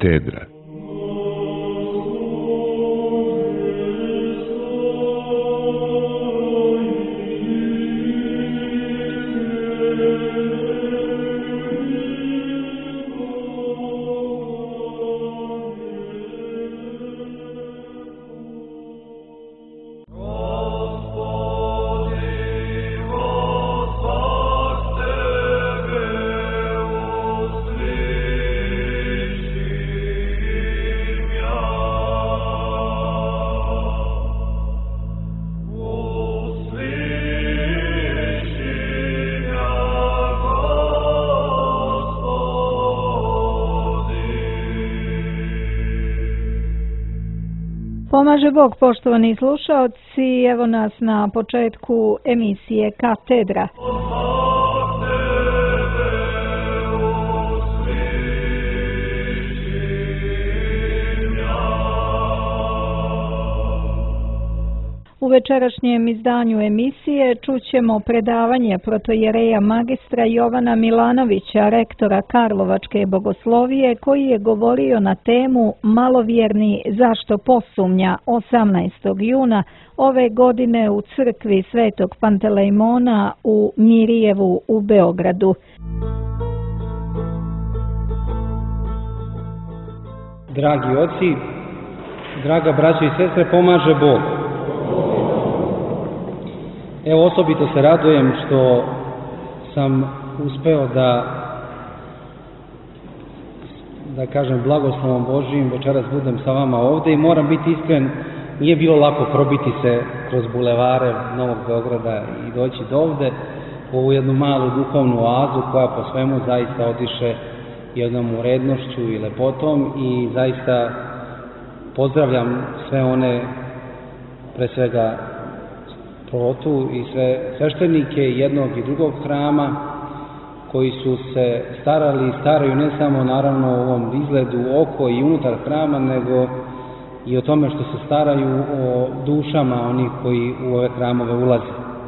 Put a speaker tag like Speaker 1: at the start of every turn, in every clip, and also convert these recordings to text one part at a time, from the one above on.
Speaker 1: Katedra.
Speaker 2: Pomaže Bog, poštovani slušaoci, evo nas na početku emisije Katedra. U večerašnjem izdanju emisije čućemo predavanje protojereja magistra Jovana Milanovića, rektora Karlovačke bogoslovije, koji je govorio na temu Malovjerni zašto posumnja 18. juna ove godine u crkvi Svetog Pantelejmona u Mirjevu u Beogradu.
Speaker 3: Dragi oci, draga braćo i sestre, pomaže Bog. Evo, osobito se radujem što sam uspeo da kažem blagoslovom Božijim večeras budem sa vama ovde i moram biti iskren, nije bilo lako probiti se kroz bulevare Novog Beograda i doći do ovde u ovu jednu malu duhovnu oazu koja po svemu zaista odiše jednom urednošću i lepotom i zaista pozdravljam sve one, pre svega protu i sve sveštenike jednog i drugog hrama koji su se starali i staraju ne samo naravno o ovom izgledu oko i unutar hrama, nego i o tome što se staraju o dušama onih koji u ove hramove ulaze.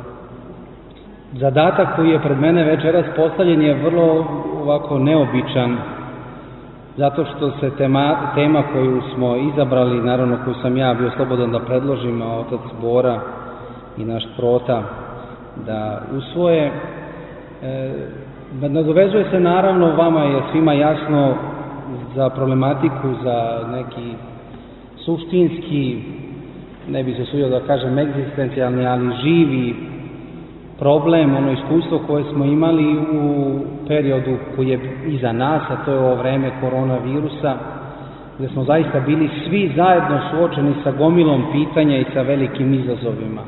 Speaker 3: Zadatak koji je pred mene večeras postavljen je vrlo ovako neobičan, zato što se tema koju smo izabrali, naravno koju sam ja bio slobodan da predložim, a otac Bora i naš prota da usvoje. Nadovezuje se naravno, vama je svima jasno, za problematiku, za neki suštinski, ne bi se usudio da kažem egzistencijalni, ali živi problem, ono iskustvo koje smo imali u periodu koji je iza nas, a to je ovo vreme koronavirusa, gde smo zaista bili svi zajedno suočeni sa gomilom pitanja i sa velikim izazovima.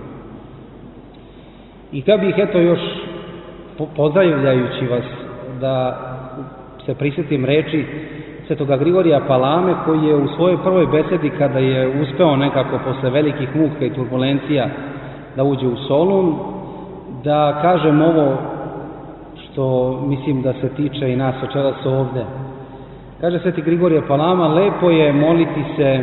Speaker 3: I htio bih eto još, pozdravljajući vas, da se prisjetim reči svetoga Grigorija Palame, koji je u svojoj prvoj besedi, kada je uspeo nekako posle velikih muka i turbulencija da uđe u Solun, da kažem ovo što mislim da se tiče i nas večeras ovde. Kaže sveti Grigorije Palama, lepo je moliti se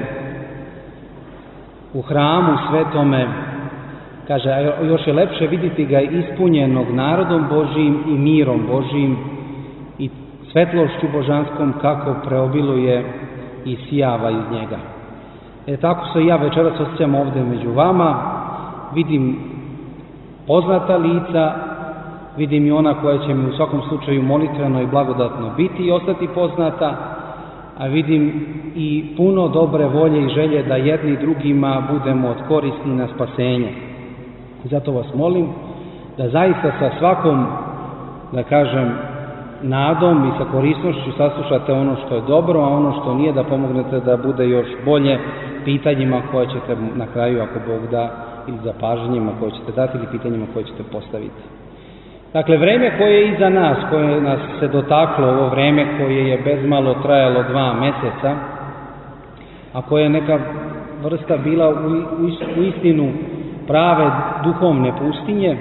Speaker 3: u hramu svetome, kaže, a još je lepše vidjeti ga ispunjenog narodom Božijim i mirom Božijim i svetlošću božanskom kako preobiluje i sijava iz njega. Tako se i ja večeras osjećam ovde među vama, vidim poznata lica, vidim i ona koja će mi u svakom slučaju molitveno i blagodatno biti i ostati poznata, a vidim i puno dobre volje i želje da jedni drugima budemo od koristi na spasenje. Zato vas molim da zaista sa svakom, da kažem, nadom i sa korisnošću saslušate ono što je dobro, a ono što nije da pomognete da bude još bolje pitanjima koje ćete na kraju, ako Bog da, ili zapažanjima koje ćete dati ili pitanjima koje ćete postaviti. Dakle, vreme koje je iza nas, koje nas se dotaklo, ovo vreme koje je bezmalo trajalo 2 meseca, a koje je neka vrsta bila u istinu prave duhovne pustinje,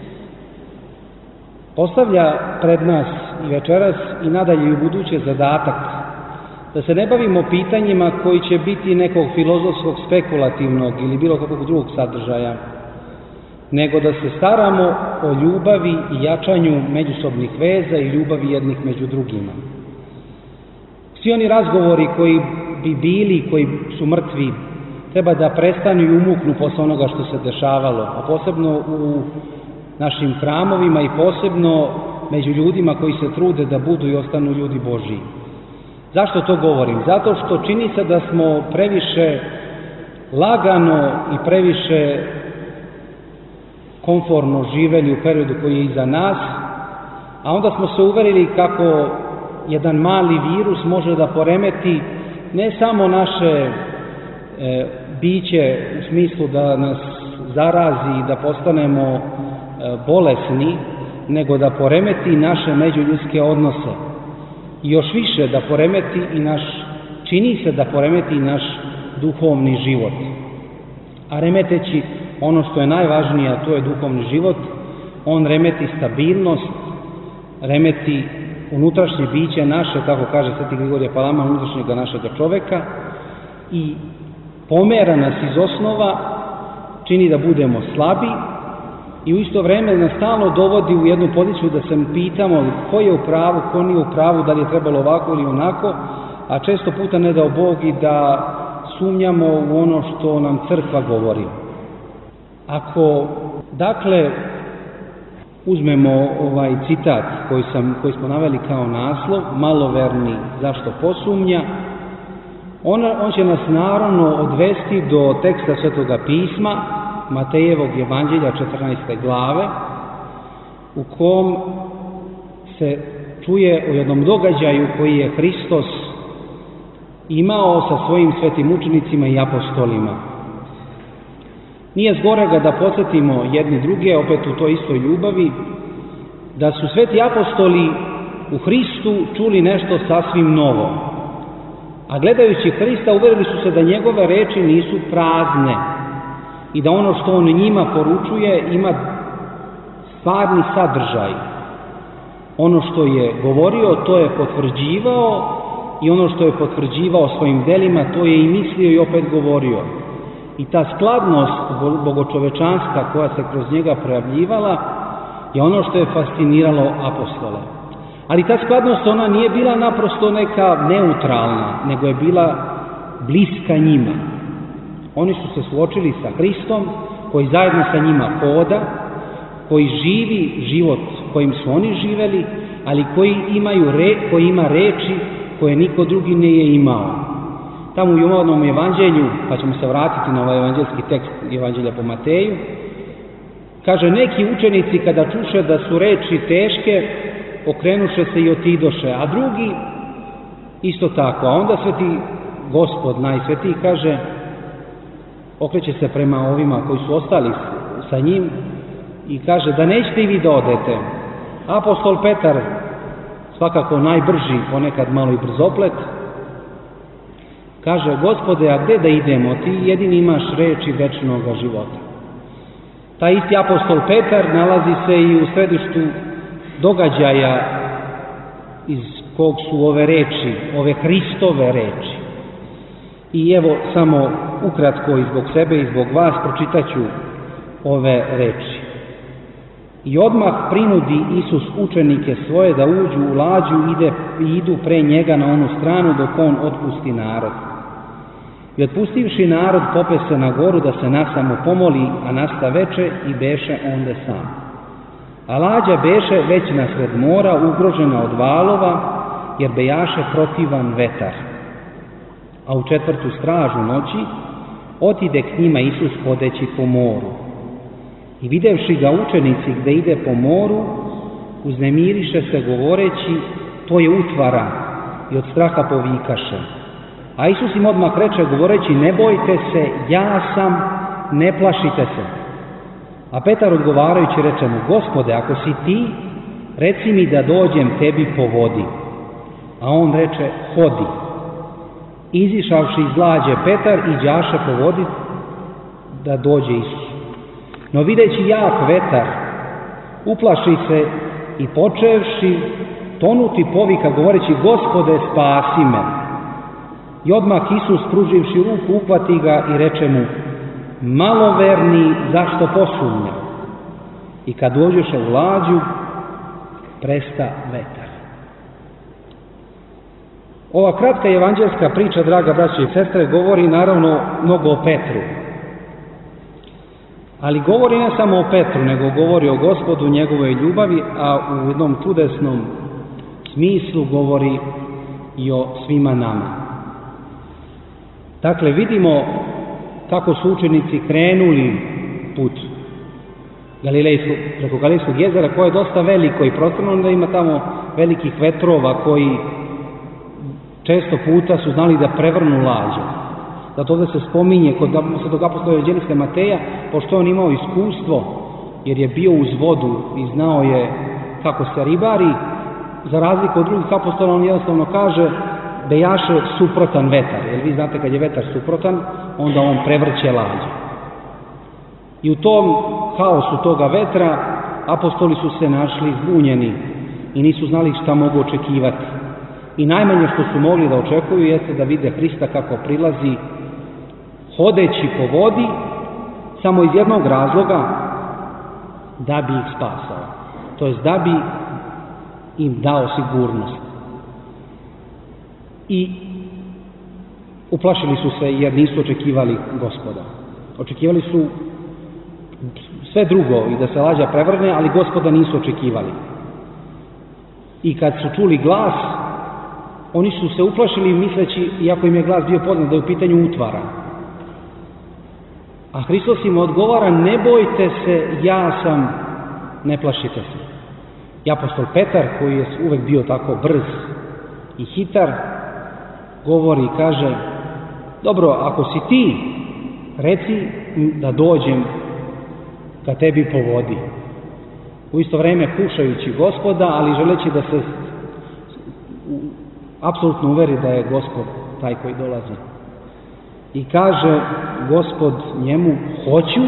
Speaker 3: postavlja pred nas i večeras i nadalje i u buduće zadatak da se ne bavimo pitanjima koji će biti nekog filozofskog, spekulativnog ili bilo kakvog drugog sadržaja, nego da se staramo o ljubavi i jačanju međusobnih veza i ljubavi jednih među drugima. Svi oni razgovori koji bi bili, koji su mrtvi, treba da prestanu i umuknu posle onoga što se dešavalo, a posebno u našim hramovima i posebno među ljudima koji se trude da budu i ostanu ljudi Božji. Zašto to govorim? Zato što čini se da smo previše lagano i previše komforno živeli u periodu koji je iza nas, a onda smo se uverili kako jedan mali virus može da poremeti ne samo naše biće u smislu da nas zarazi i da postanemo bolesni, nego da poremeti naše međuljudske odnose. I još više da poremeti i čini se da poremeti i naš duhovni život. A remeteći ono što je najvažnije, a to je duhovni život, on remeti stabilnost, remeti unutrašnje biće naše, kako kaže Sveti Grigorije Palama, unutrašnjega našega čoveka, i pomera nas iz osnova, čini da budemo slabi i u isto vreme nas stalno dovodi u jednu poziciju da se pitamo ko je u pravu, ko nije u pravu, da li je trebalo ovako ili onako, a često puta ne dao Bog i da sumnjamo u ono što nam crkva govori. Ako, dakle, uzmemo ovaj citat koji smo naveli kao naslov, maloverni zašto posumnja, on će nas naravno odvesti do teksta Svetoga pisma, Matejevog evanđelja 14. glave, u kom se čuje o jednom događaju koji je Hristos imao sa svojim svetim učenicima i apostolima. Nije zgorega da podsjetimo jedni druge, opet u toj istoj ljubavi, da su sveti apostoli u Hristu čuli nešto sasvim novo. A gledajući Hrista uverili su se da njegove reči nisu prazne i da ono što on njima poručuje ima stvarni sadržaj. Ono što je govorio, to je potvrđivao, i ono što je potvrđivao svojim delima, to je i mislio i opet govorio. I ta skladnost bogočovečanska koja se kroz njega projavljivala je ono što je fasciniralo apostole. Ali ta skladnost, ona nije bila naprosto neka neutralna, nego je bila bliska njima. Oni su se suočili sa Hristom, koji zajedno sa njima hoda, koji živi život kojim su oni živeli, ali koji ima reči koje niko drugi nije imao. Tamo u Jovanom evanđelju, pa ćemo se vratiti na ovaj evanđelski tekst evanđelja po Mateju, kaže, neki učenici kada čuše da su reči teške, okrenuše se i otidoše, a drugi isto tako. A onda sveti Gospod najsvetiji kaže, okreće se prema ovima koji su ostali sa njim i kaže da nećete i vi da odete. Apostol Petar, svakako najbrži, ponekad malo i brzoplet, kaže, Gospode, a gde da idemo? Ti jedini imaš reči večnog života. Taj isti apostol Petar nalazi se i u središtu događaja iz kog su ove reči, ove Hristove reči. I evo, samo ukratko i zbog sebe i zbog vas pročitaću ove reči. I odmah prinudi Isus učenike svoje da uđu u lađu i idu pre njega na onu stranu dok on otpusti narod. I otpustivši narod pope se na goru da se nasamo pomoli, a nasta veče i beše onde sam. A lađa beše već nasred mora, ugrožena od valova, jer bejaše protivan vetar. A u 4. stražu noći otide k njima Isus hodeći po moru. I videvši ga učenici gde ide po moru, uznemiriše se govoreći, to je utvara, i od straha povikaše. A Isus im odmah reče govoreći, ne bojte se, ja sam, ne plašite se. A Petar odgovarajući reče mu, Gospode, ako si ti, reci mi da dođem tebi po vodi. A on reče, hodi. Izišavši iz lađe Petar i đaše po vodi da dođe Isus. No videći jak vetar, uplaši se i počevši tonuti povika govoreći, Gospode, spasi me. I odmah Isus, pruživši ruku, uhvati ga i reče mu, maloverni, zašto posumnja? I kad dođoše u lađu, presta vetar. Ova kratka evanđelska priča, draga braćo i sestre, govori naravno mnogo o Petru. Ali govori ne samo o Petru, nego govori o Gospodu, njegovoj ljubavi, a u jednom čudesnom smislu govori i o svima nama. Dakle, vidimo kako su učenici krenuli put preko Galilejskog jezera, koje je dosta veliko i prostorno, da ima tamo velikih vetrova koji često puta su znali da prevrnu lađu. Zato ovdje se spominje kod svetog apostola evanđelista Mateja, pošto on imao iskustvo, jer je bio uz vodu i znao je kako se ribari, za razliku od drugih apostola, on jednostavno kaže bejaše suprotan vetar, jer vi znate kad je vetar suprotan, onda on prevrće lađu. I u tom haosu toga vetra apostoli su se našli zbunjeni i nisu znali šta mogu očekivati. I najmanje što su mogli da očekuju jeste da vide Hrista kako prilazi hodeći po vodi, samo iz jednog razloga, da bi ih spasao. To jest da bi im dao sigurnost. I uplašili su se jer nisu očekivali Gospoda. Očekivali su sve drugo i da se lađa prevrne, ali Gospoda nisu očekivali. I kad su čuli glas, oni su se uplašili misleći, iako im je glas bio poznat, da je u pitanju utvara. A Hristos im odgovara, ne bojte se, ja sam, ne plašite se. I apostol Petar, koji je uvek bio tako brz i hitar, govori i kaže, dobro, ako si ti, reci da dođem ka tebi po vodi. U isto vreme kušajući Gospoda, ali želeći da se apsolutno uveri da je Gospod taj koji dolazi. I kaže Gospod njemu, hoću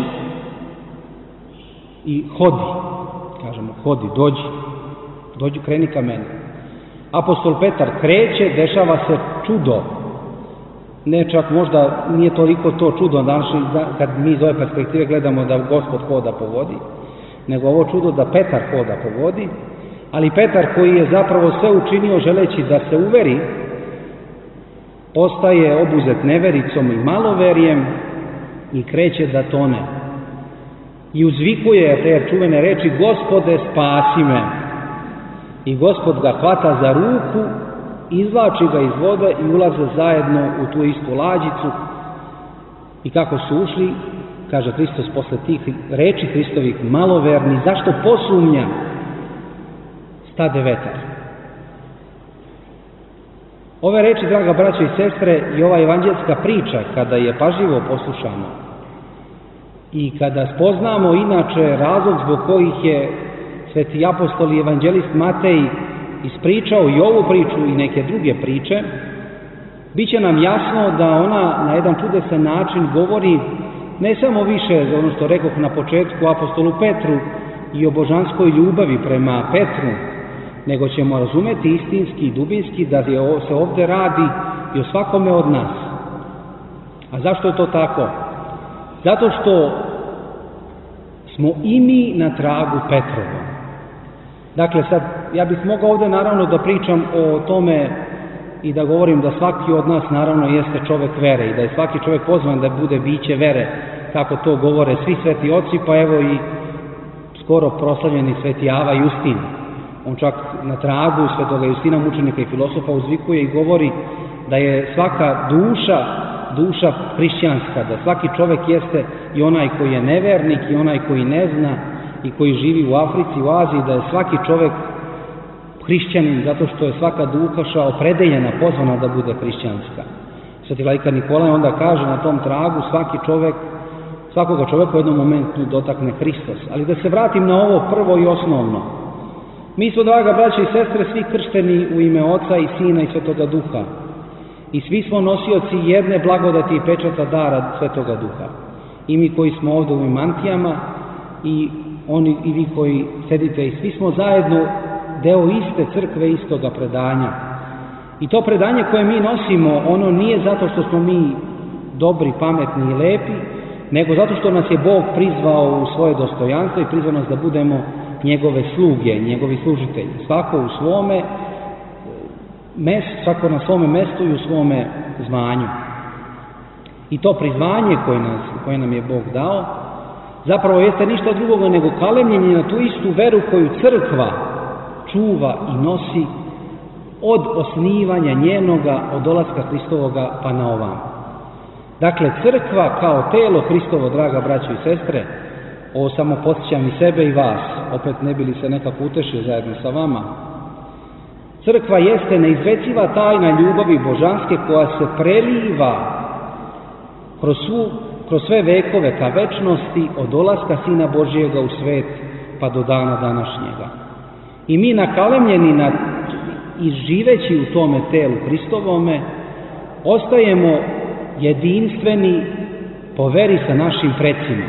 Speaker 3: i hodi. Kažemo, hodi, dođi, kreni ka meni. Apostol Petar kreće, dešava se čudo. Ne čak možda nije toliko to čudo kad mi iz ove perspektive gledamo da Gospod hoda po vodi, nego ovo čudo da Petar hoda po vodi, ali Petar koji je zapravo sve učinio želeći da se uveri, postaje obuzet nevericom i maloverijem i kreće da tone. I uzvikuje te čuvene reči, Gospode spasi me. I Gospod ga hvata za ruku, izvlači ga iz vode i ulaze zajedno u tu istu lađicu. I kako su ušli, kaže Hristos posle tih reči Hristovih, maloverni, zašto posumnja? Stade vetar. Ove reči, draga braćo i sestre, i ova evanđelska priča, kada je pažljivo poslušamo i kada spoznamo inače razlog zbog kojih je sveti apostol i evanđelist Matej ispričao i ovu priču i neke druge priče, bit će nam jasno da ona na jedan čudesan način govori ne samo više za ono što rekoh na početku apostolu Petru i o božanskoj ljubavi prema Petru, nego ćemo razumeti istinski i dubinski da se ovdje radi i o svakome od nas. A zašto je to tako? Zato što smo i mi na tragu Petrovom. Dakle, sad, ja bih mogao ovdje naravno da pričam o tome i da govorim da svaki od nas naravno jeste čovek vere i da je svaki čovjek pozvan da bude biće vere, kako to govore svi sveti oci, pa evo i skoro proslavljeni sveti Ava Justin. On čak na tragu svetoga Justina, mučenika i filosofa, uzvikuje i govori da je svaka duša hrišćanska, da svaki čovjek jeste i onaj koji je nevernik i onaj koji ne zna i koji živi u Africi, u Aziji, da je svaki čovjek hrišćanin zato što je svaka duša opredeljena, pozvana da bude hrišćanska. Sveti vladika Nikolaj onda kaže na tom tragu svakoga čovjeka u jednom momentu dotakne Hristos. Ali da se vratim na ovo prvo i osnovno. Mi smo, draga braća i sestre, svi kršteni u ime Oca i Sina i Svetoga Duha. I svi smo nosioci jedne blagodati i pečata dara Svetoga Duha. I mi koji smo ovdje u imantijama i vi koji sedite, i svi smo zajedno deo iste crkve, istoga predanja. I to predanje koje mi nosimo, ono nije zato što smo mi dobri, pametni i lepi, nego zato što nas je Bog prizvao u svoje dostojanstvo i prizvao nas da budemo njegove sluge, njegovi služitelji. Svako u svome svako na svome mestu i u svome zvanju. I to priznanje koje nam je Bog dao zapravo jeste ništa drugoga nego kalemljenje na tu istu veru koju crkva čuva i nosi od osnivanja njenoga, od dolaska Hristovoga pa na ovam. Dakle, crkva kao telo Hristovo, draga braćo i sestre, ovo samo podsjećam i sebe i vas, opet ne bi li se nekako utešio zajedno sa vama. Crkva jeste neizreciva tajna ljubavi božanske koja se preliva kroz sve vekove ka večnosti od dolaska Sina Božijega u svet pa do dana današnjega. I mi nakalemljeni i živeći u tome telu Hristovome ostajemo jedinstveni po veri sa našim precima.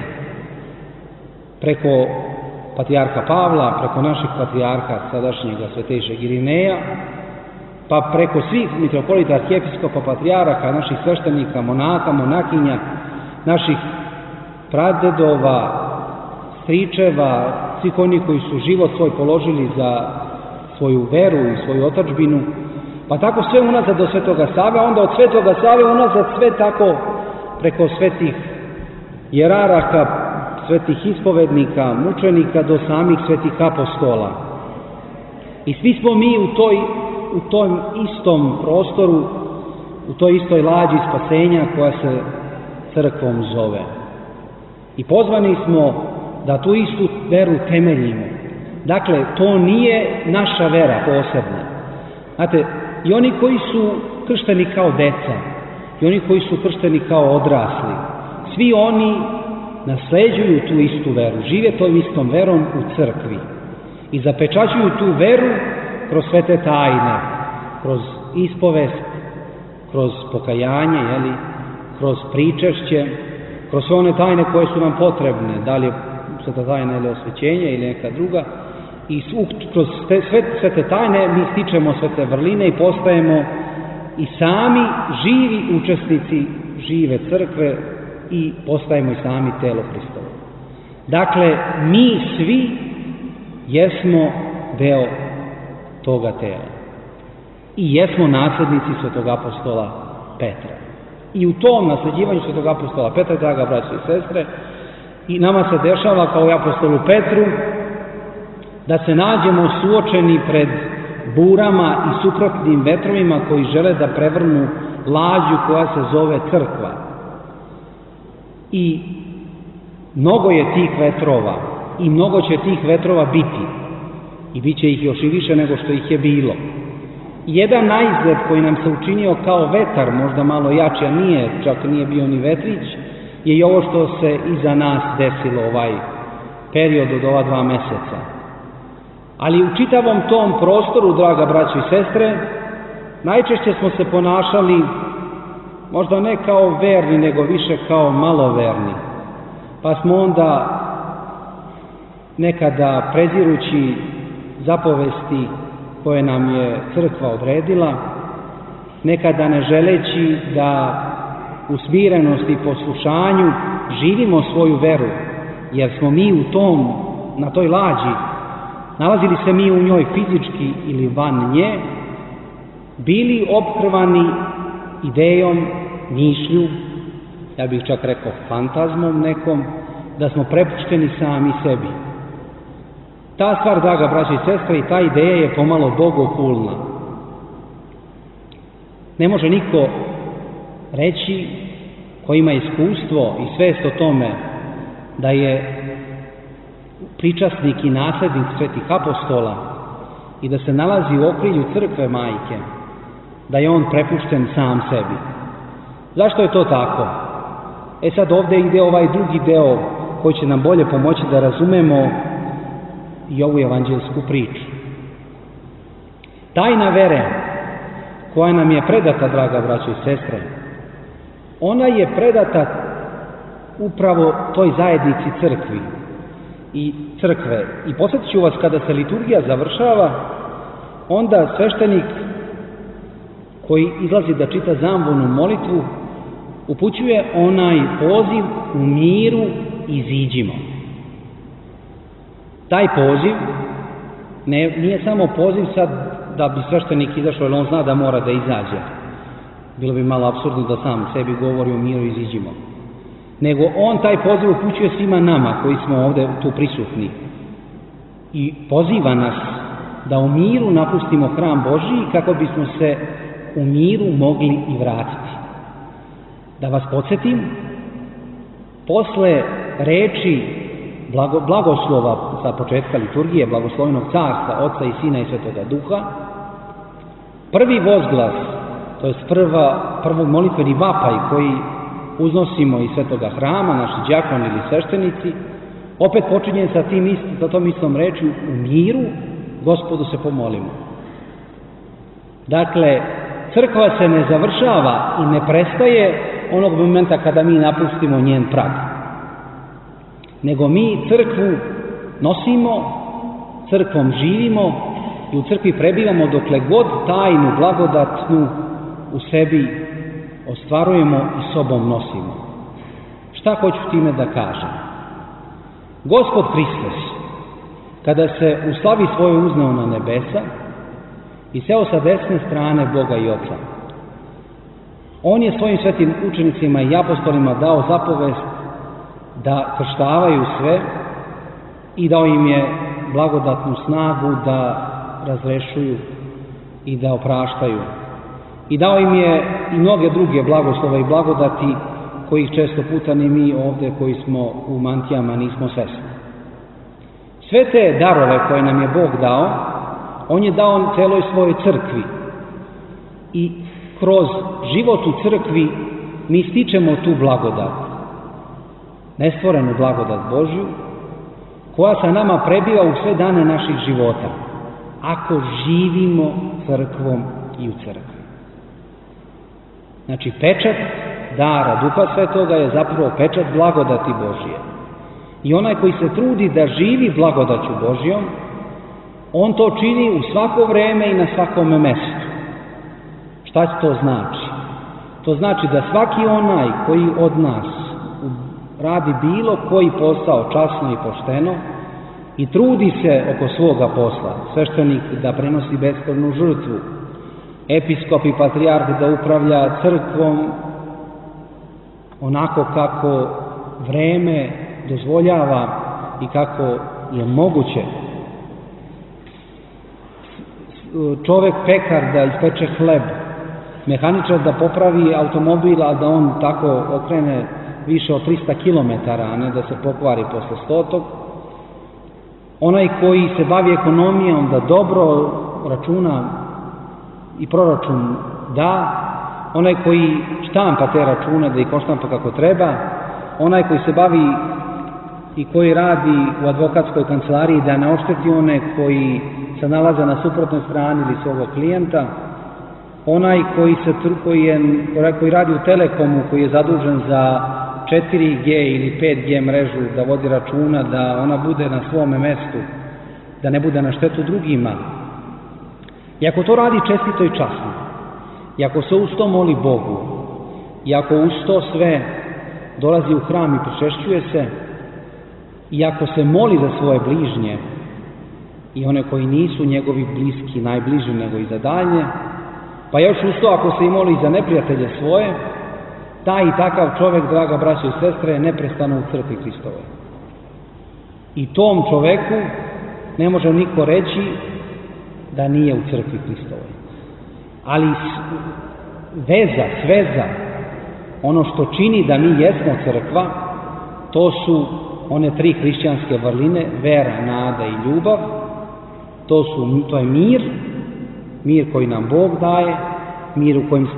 Speaker 3: Preko patrijarha Pavla, preko naših patrijarha sadašnjega svetejšeg Irineja, pa preko svih mitropolita, arhijepiskopa, patrijaraka, naših sveštenika, monaka, monakinja, naših pradedova, stričeva, svih onih koji su život svoj položili za svoju veru i svoju otadžbinu, pa tako sve unazad do Svetoga Save, onda od Svetoga Save unazad sve tako preko svetih jeraraka, svetih ispovednika, mučenika do samih svetih apostola. I svi smo mi u tom istom prostoru, u toj istoj lađi spasenja koja se crkvom zove. I pozvani smo da tu istu veru temeljimo. Dakle, to nije naša vera posebna. Znate, i oni koji su kršteni kao deca, i oni koji su kršteni kao odrasli, svi oni nasleđuju tu istu veru, žive tom istom verom u crkvi i zapečaćuju tu veru kroz svete tajne, kroz ispovest, kroz pokajanje, kroz pričešće, kroz sve one tajne koje su nam potrebne, da li je sveta tajna ili osvećenje ili neka druga, i kroz sve te tajne mi stičemo sve te vrline i postajemo i sami živi učesnici žive crkve i postajemo i sami telo Hristovo. Dakle, mi svi jesmo deo toga tela i jesmo nasljednici svetog apostola Petra. I u tom nasljeđivanju svetog apostola Petra, draga braćo i sestre, i nama se dešava kao i apostolu Petru da se nađemo suočeni pred burama i suprotnim vetrovima koji žele da prevrnu lađu koja se zove crkva. I mnogo je tih vetrova i mnogo će tih vetrova biti i bit će ih još i više nego što ih je bilo. Jedan naizgled koji nam se učinio kao vetar, možda malo jači, a čak nije bio ni vetrić, je i ovo što se iza nas desilo ovaj period od ova 2 meseca. Ali u čitavom tom prostoru, draga braćo i sestre, najčešće smo se ponašali možda ne kao verni, nego više kao maloverni. Pa smo onda nekada prezirući zapovesti koje nam je crkva odredila, nekada ne želeći da u smirenosti i poslušanju živimo svoju veru, jer smo mi na toj lađi, nalazili se mi u njoj fizički ili van nje, bili ophrvani idejom, mišlju, ja bih čak rekao fantazmom nekom, da smo prepušteni sami sebi. Ta stvar, draga braća i sestre, i ta ideja je pomalo bogohulna. Ne može niko reći ko ima iskustvo i svest o tome da je pričasnik i naslednik svetih apostola i da se nalazi u okrilju crkve majke, da je on prepušten sam sebi. Zašto je to tako? Sad ovdje ide ovaj drugi deo koji će nam bolje pomoći da razumemo i ovu evanđelsku priču. Tajna vere koja nam je predata, draga braćo i sestre, ona je predata upravo toj zajednici crkvi i crkve. I podsjetit ću vas, kada se liturgija završava, onda sveštenik koji izlazi da čita zamvonu molitvu upućuje onaj poziv u miru iziđimo. Taj poziv nije samo poziv sad da bi sveštenik izašao, jer on zna da mora da izađe. Bilo bi malo apsurdno da sam sebi govori o miru, iziđimo. Nego on taj poziv upućuje svima nama koji smo ovde tu prisutni. I poziva nas da u miru napustimo hram Božiji kako bismo se u miru mogli i vratiti. Da vas podsjetim, posle reči blagoslova sa početka liturgije, blagoslovenog carstva, Oca i Sina i Svetoga Duha, prvi vozglas, to je prvo molitveni vapaj koji uznosimo iz Svetoga hrama, naši đakoni ili sveštenici, opet počinje sa tom istom rečju, u miru Gospodu se pomolimo. Dakle, crkva se ne završava i ne prestaje onog momenta kada mi napustimo njen prag. Nego mi crkvu nosimo, crkvom živimo i u crkvi prebivamo dokle god tajnu blagodatnu u sebi ostvarujemo i sobom nosimo. Šta hoću time da kažem? Gospod Hristos, kada se u slavi svoje uzneo na nebesa i seo sa desne strane Boga i Oca, on je svojim svetim učenicima i apostolima dao zapovest da krštavaju sve i dao im je blagodatnu snagu da razrešuju i da opraštaju. I dao im je i mnoge druge blagoslove i blagodati kojih često puta ni mi ovde koji smo u mantijama nismo svesni. Sve te darove koje nam je Bog dao, on je dao celoj svojoj crkvi. I kroz život u crkvi mi stičemo tu blagodat, nestvorenu blagodat Božju, koja sa nama prebiva u sve dane naših života, ako živimo crkvom i u crkvi. Znači, pečat dara Duha Svetoga je zapravo pečat blagodati Božije. I onaj koji se trudi da živi blagodaću Božjom, on to čini u svako vreme i na svakome mestu. Šta to znači? To znači da svaki onaj koji od nas radi bilo koji posao časno i pošteno i trudi se oko svoga posla, sveštenik da prenosi beskrvnu žrtvu, episkop i patrijarh da upravlja crkvom onako kako vreme dozvoljava i kako je moguće. Čovek pekar da ispeče hleb, mehaničar da popravi automobil, a da on tako okrene više od 300 km, a ne da se pokvari posle 100. Onaj koji se bavi ekonomijom da dobro računa i proračun da, onaj koji štampa te račune da ih oštampa kako treba, onaj koji se bavi i koji radi u advokatskoj kancelariji da ne ošteti one koji se nalaze na suprotnoj strani ili svog klijenta, onaj koji radi u Telekomu, koji je zadužen za 4G ili 5G mrežu, da vodi računa da ona bude na svome mestu, da ne bude na štetu drugima. I ako to radi čestito i časno, i ako se uz to moli Bogu, i ako uz to sve dolazi u hram i pričešćuje se, i ako se moli za svoje bližnje i one koji nisu njegovi bliski, najbliži nego i za daljnje, pa još uz to ako se i moli za neprijatelje svoje, taj i takav čovek, draga braćo i sestre, je neprestano u crkvi Hristovoj. I tom čoveku ne može niko reći da nije u crkvi Hristovoj. Ali sveza, ono što čini da mi jesmo crkva, to su one 3 hrišćanske vrline, vera, nada i ljubav. To je mir koji nam Bog daje, mir u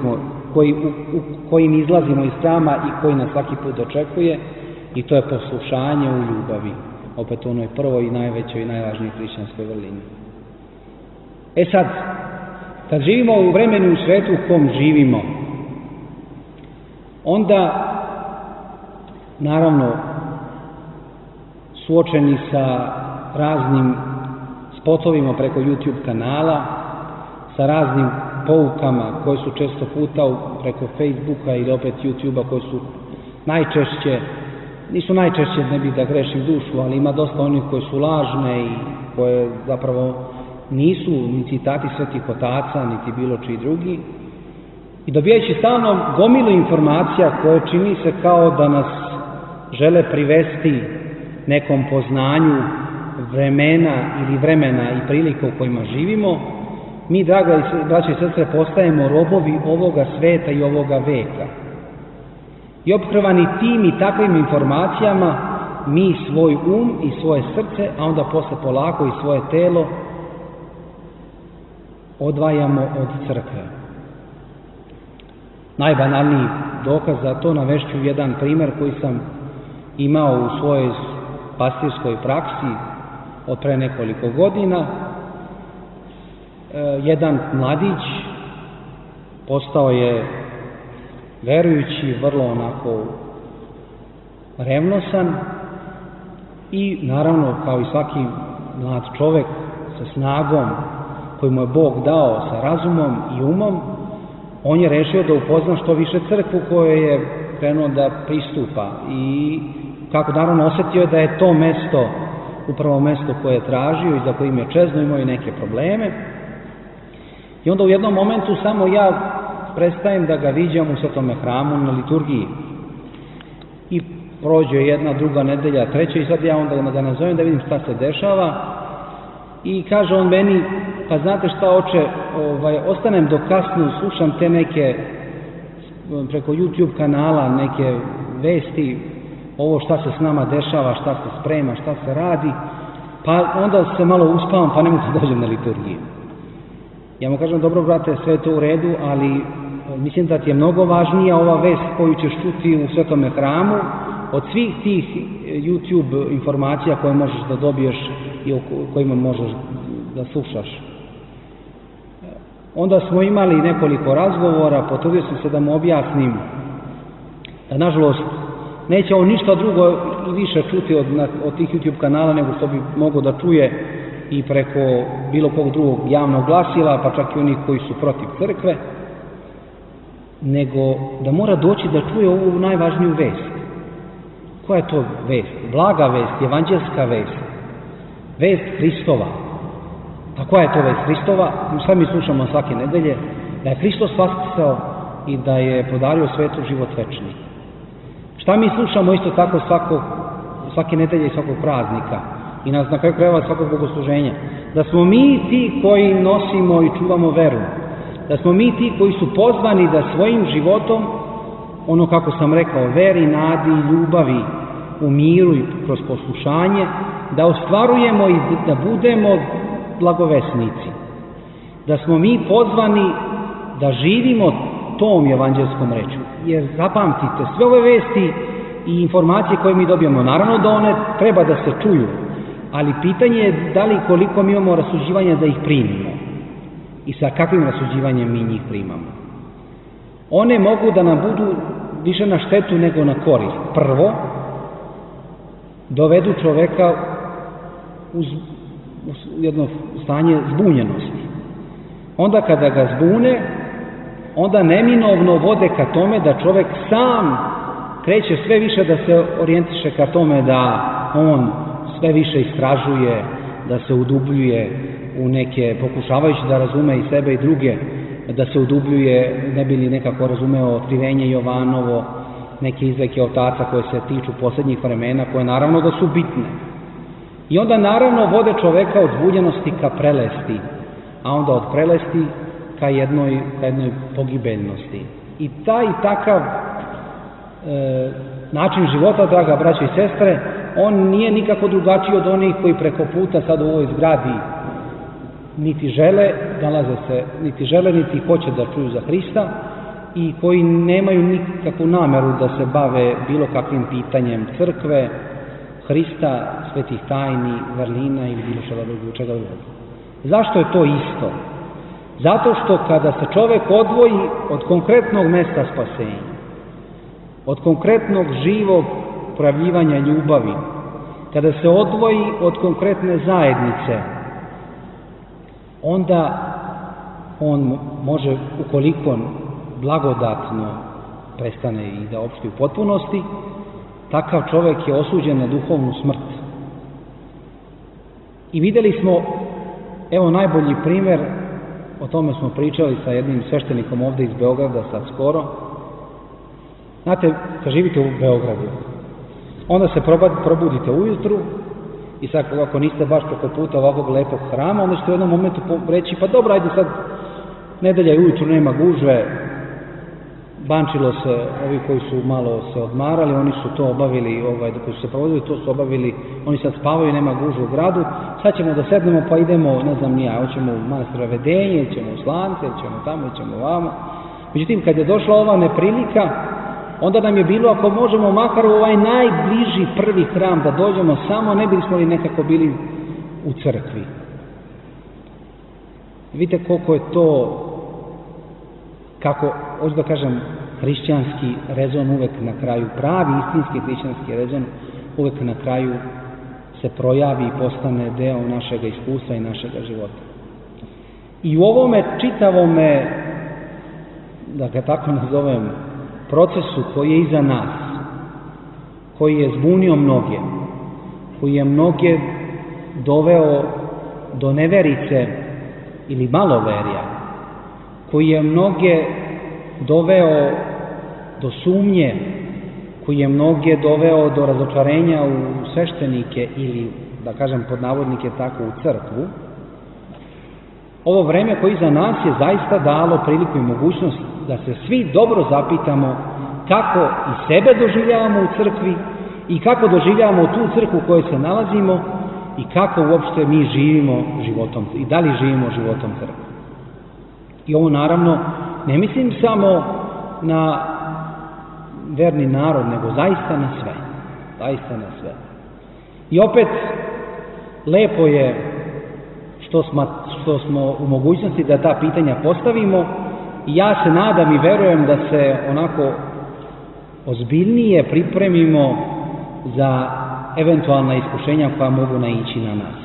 Speaker 3: kojim izlazimo iz hrama i koji nas svaki put očekuje, i to je poslušanje u ljubavi, opet onoj prvoj i najvećoj i najvažnijoj hrišćanskoj vrlini. E sad, kad živimo u vremenu i u svetu u kom živimo, onda, naravno, suočeni sa raznim spotovima preko YouTube kanala, sa raznim poukama koje su često puta preko Facebooka ili opet YouTubea koje su nisu najčešće, ne bih da grešim dušu, ali ima dosta onih koje su lažne i koje zapravo nisu ni citati svetih otaca, niti bilo čiji drugi, i dobijajući stalno gomilu informacija koje čini se kao da nas žele privesti nekom poznanju vremena ili vremena i prilika u kojima živimo, mi, draga braće i sestre, postajemo robovi ovoga sveta i ovoga veka. I ophrvani tim i takvim informacijama, mi svoj i svoje srce, a onda posle polako i svoje telo odvajamo od crkve. Najbanalniji dokaz za to navešću jedan primer koji sam imao u svojoj pastirskoj praksi od pre nekoliko godina. Jedan mladić postao je verujući, vrlo onako revnosan i naravno kao i svaki mlad čovek sa snagom koju mu je Bog dao, sa razumom i umom, on je rešio da upozna što više crkvu kojoj je krenuo da pristupa i kako naravno osetio je da je to mesto upravo mesto koje je tražio i za kojim je čezno imao i neke probleme. I onda u jednom momentu samo ja prestajem da ga viđam u Svetome hramu na liturgiji. I prođe jedna, druga nedelja, treća i sad ja onda ga nazovem da vidim šta se dešava i kaže on meni, pa znate šta oče, ostanem do kasno, slušam te neke preko YouTube kanala, neke vesti, ovo šta se s nama dešava, šta se sprema, šta se radi, pa onda se malo uspavam, pa ne mogu da dođem na liturgiju. Ja mu kažem, dobro brate, sve je to u redu, ali mislim da ti je mnogo važnija ova vest koju ćeš čuti u Svetome hramu od svih tih YouTube informacija koje možeš da dobiješ i o kojima možeš da slušaš. Onda smo imali nekoliko razgovora, potrudio sam se da mu objasnim da nažalost neće on ništa drugo i više čuti od tih YouTube kanala nego što bi mogao da čuje i preko bilo kog drugog javnog glasila, pa čak i onih koji su protiv crkve, nego da mora doći da čuje ovu najvažniju vest. Koja je to vest? Blaga vest, evanđelska vest, vest Hristova. A koja je to vest Hristova? Šta mi slušamo svake nedelje? Da je Hristos vaskrsao i da je podario svetu život večni. Šta mi slušamo isto tako svake nedelje i svakog praznika i na kraju krajeva svakog bogosluženja? Da smo mi ti koji nosimo i čuvamo veru. Da smo mi ti koji su pozvani da svojim životom, ono kako sam rekao, veri, nadi i ljubavi u miru i kroz poslušanje, da ostvarujemo i da budemo blagovesnici. Da smo mi pozvani da živimo tom evanđelskom rečju. Jer zapamtite, sve ove vesti i informacije koje mi dobijamo, naravno da one treba da se čuju, ali pitanje je da li koliko mi imamo rasuđivanja da ih primimo i sa kakvim rasuđivanjem mi njih primamo. One mogu da nam budu više na štetu nego na korist. Prvo, dovedu čoveka u jedno stanje zbunjenosti. Onda kada ga zbune, onda neminovno vode ka tome da čovek sam kreće sve više da se orijentiše ka tome da on sve više istražuje, da se udubljuje u neke, pokušavajući da razume i sebe i druge, da se udubljuje, ne bi li nekako razumeo otkrivenje Jovanovo, neke izreke otaca koje se tiču posljednjih vremena, koje naravno da su bitne. I onda naravno vode čoveka od zbunjenosti ka prelesti, a onda od prelesti ka jednoj pogibeljnosti. I taj takav način života, draga braća i sestre, on nije nikako drugačiji od onih koji preko puta sad u ovoj zgradi niti žele, niti žele, niti hoće da čuju za Hrista i koji nemaju nikakvu nameru da se bave bilo kakvim pitanjem crkve, Hrista, svetih tajni, vrlina ili bilo čega drugog. Zašto je to isto? Zato što kada se čovek odvoji od konkretnog mesta spasenja, od konkretnog živog projavljivanja ljubavi, kada se odvoji od konkretne zajednice, onda on može, ukoliko blagodatno prestane i da opšti u potpunosti, takav čovek je osuđen na duhovnu smrt. I videli smo Evo najbolji primjer, o tome smo pričali sa jednim sveštenikom ovde iz Beograda sad skoro. Znate, kad živite u Beogradu, onda se probudite ujutru i sad ako niste baš preko puta ovakvog lepog hrama, onda ćete u jednom momentu reći, pa dobro, ajde sad, nedelja je ujutru, nema gužve, bančilo se, ovi koji su malo se odmarali, oni su to obavili, koji su se provodili, to su obavili, oni sad spavaju, nema gužve u gradu, sad ćemo da sednemo pa idemo, ne znam nija, hoćemo u manastir Vedenje, ćemo u Slance, ćemo tamo, ćemo ovamo. Međutim, kad je došla ova neprilika, onda nam je bilo, ako možemo makar u ovaj najbliži prvi hram da dođemo, samo ne bismo li nekako bili u crkvi. Vidite koliko je to, kako, hoću da kažem, hrišćanski rezon uvek na kraju, pravi istinski hrišćanski rezon uvek na kraju se projavi i postane deo našeg iskustva i našeg života. I u ovome čitavome, da ga tako nazovem, procesu koji je iza nas, koji je zbunio mnoge, koji je mnoge doveo do neverice ili maloverja, koji je mnoge doveo do sumnje, koji je mnoge doveo do razočarenja u sveštenike ili, da kažem pod navodnike tako, u crkvu, ovo vreme koje iza nas je zaista dalo priliku i mogućnost da se svi dobro zapitamo kako i sebe doživljavamo u crkvi i kako doživljavamo tu crkvu u kojoj se nalazimo i kako uopšte mi živimo životom i da li živimo životom crkve. I ovo naravno ne mislim samo na verni narod, nego zaista na sve. Zaista na sve. I opet, lepo je što smo u mogućnosti da ta pitanja postavimo i ja se nadam i verujem da se onako ozbiljnije pripremimo za eventualna iskušenja koja mogu naići na nas.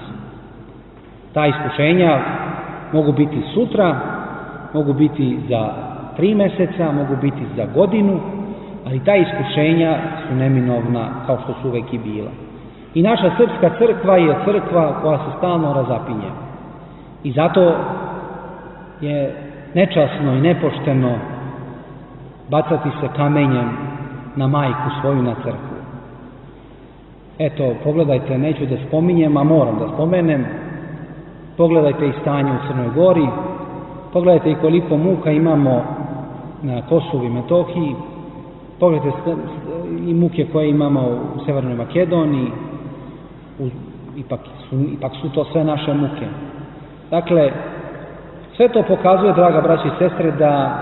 Speaker 3: Ta iskušenja mogu biti sutra, mogu biti za 3 meseca, mogu biti za godinu, ali ta iskušenja su neminovna kao što su uvek i bila. I naša srpska crkva je crkva koja se stalno razapinje. I zato je nečasno i nepošteno bacati se kamenjem na majku svoju, na crkvu. Eto, pogledajte, neću da spominjem, a moram da spomenem, pogledajte i stanje u Crnoj Gori, pogledajte i koliko muka imamo na Kosovu i Metohiji, pogledajte i muke koje imamo u Severnoj Makedoniji, ipak su to sve naše muke. Dakle, sve to pokazuje, draga braća i sestre, da,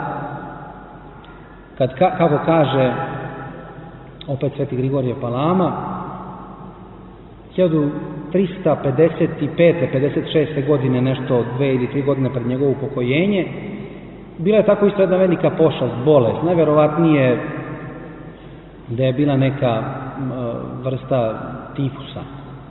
Speaker 3: kako kaže opet Sveti Grigorije Palama, 1355. 56. godine, nešto 2 ili 3 godine pred njegovo upokojenje, bila je tako isto jedna velika pošast, bolest, najverovatnije da je bila neka vrsta tifusa.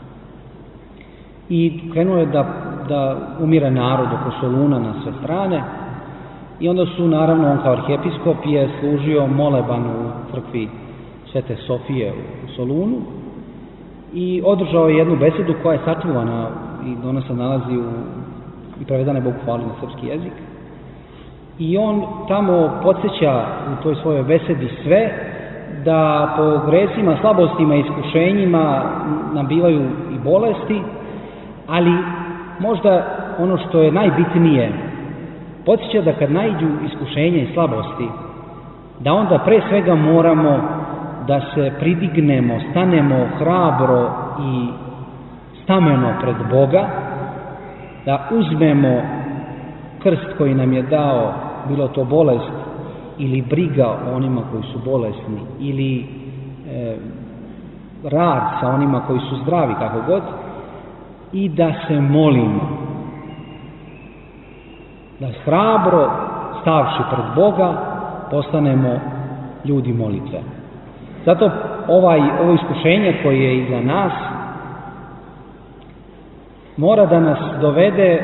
Speaker 3: I krenuo je da umire narod oko Soluna na sve strane i onda su, naravno, on kao arhijepiskop je služio moleban u crkvi Svete Sofije u Solunu i održao je jednu besedu koja je sačuvana i ona se nalazi i prevedana je Bogu hvala na srpski jezik. I on tamo podsjeća u toj svojoj besedi sve da po gresima, slabostima i iskušenjima nam bivaju i bolesti, ali možda ono što je najbitnije, podsjeća da kad naiđu iskušenja i slabosti, da onda pre svega moramo da se pridignemo, stanemo hrabro i stameno pred Boga, da uzmemo krst koji nam je dao, bilo to bolest ili briga o onima koji su bolesni, ili rad sa onima koji su zdravi, kako god, i da se molimo. Da hrabro, stavši pred Boga, postanemo ljudi molitve. Zato ovo iskušenje koje je iza nas mora da nas dovede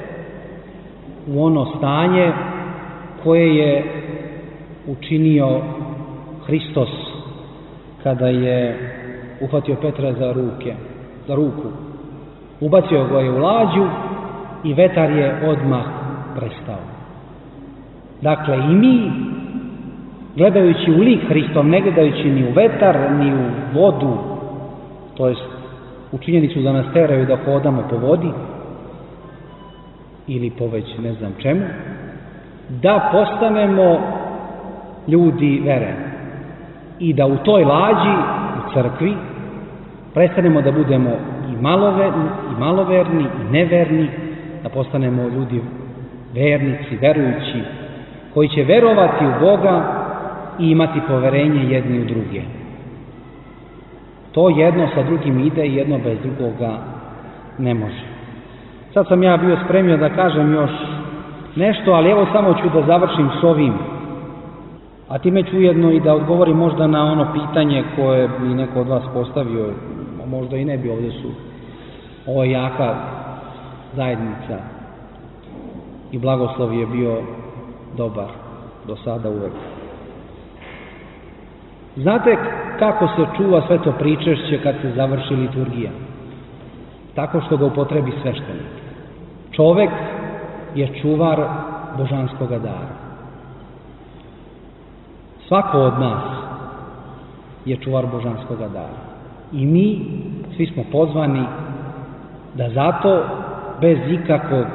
Speaker 3: u ono stanje koje je učinio Hristos kada je uhvatio Petra za ruku. Ubacio ga je u lađu i vetar je odmah prestao. Dakle, i mi, gledajući u lik Hristov, ne gledajući ni u vetar, ni u vodu, to jest u činjenicu da nas teraju da hodamo po vodi, ili po već ne znam čemu, da postanemo ljudi vere i da u toj lađi, u crkvi, prestanemo da budemo i maloverni i neverni, da postanemo ljudi vernici, verujući, koji će verovati u Boga i imati poverenje jedni u druge. To jedno sa drugim ide i jedno bez drugoga ne može. Sad sam ja bio spremio da kažem još nešto, ali evo samo ću da završim s ovim. A time ću ujedno i da odgovorim možda na ono pitanje koje mi neko od vas postavio, možda i ne bi, ovdje su, ovo je jaka zajednica i blagoslov je bio dobar do sada uvek. Znate kako se čuva sveto pričešće kad se završi liturgija? Tako što ga upotrebi sveštenik. Čovek je čuvar božanskoga dara. Svako od nas je čuvar božanskoga dara. I mi svi smo pozvani da zato bez ikakvog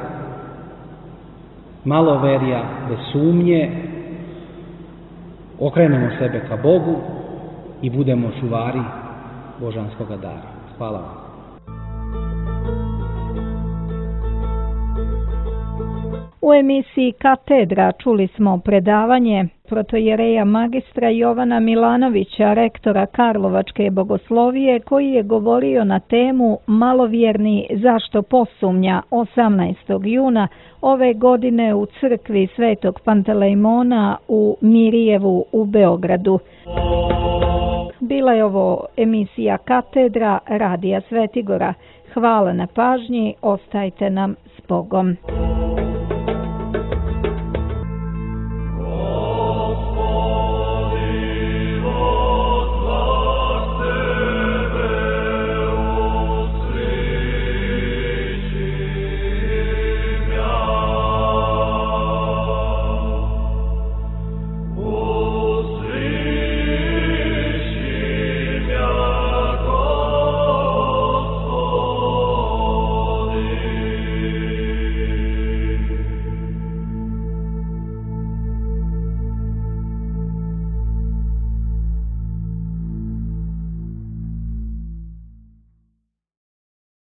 Speaker 3: maloverja, bez sumnje, okrenemo sebe ka Bogu i budemo čuvari božanskoga dara. Hvala vam.
Speaker 2: U emisiji Katedra čuli smo predavanje protojereja magistra Jovana Milanovića, rektora Karlovačke bogoslovije, koji je govorio na temu Malovjerni zašto posumnja 18. juna ove godine u crkvi Svetog Pantelejmona u Mirijevu u Beogradu. Bila je ovo emisija Katedra Radija Svetigora. Hvala na pažnji, ostajte nam s Bogom.